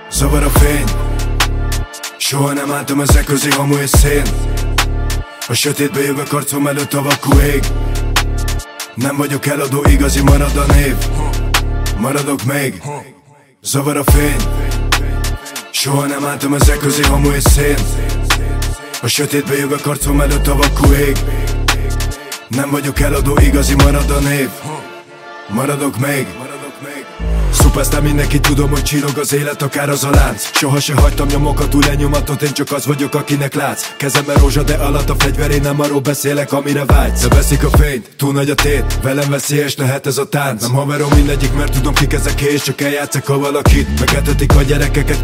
Zavar a fény, soha nem álltam ezek közé, hamu és szén. A sötétbe jövök arcom előtt a vakú ég. Nem vagyok eladó, igazi marad a név. Maradok még. Zavar a fény, soha nem álltam ezek közé, hamu és szén. A sötétbe jövök arcom előtt a vakú ég. Nem vagyok eladó, igazi marad a név. Maradok még. Szupasztán mindenki, tudom, hogy csillog az élet, akár az a lánc. Soha se hagytam nyomokat, túl lenyomatot, én csak az vagyok, akinek látsz. Kezemben rózsa, de alatt a fegyver, én nem arról beszélek, amire vágysz. De veszik a fényt, túl nagy a tét, velem veszélyes lehet ez a tánc. Nem haverom mindegyik, mert tudom kik ezek, és csak eljátszak a valakit. Megetetik a gyerekeket,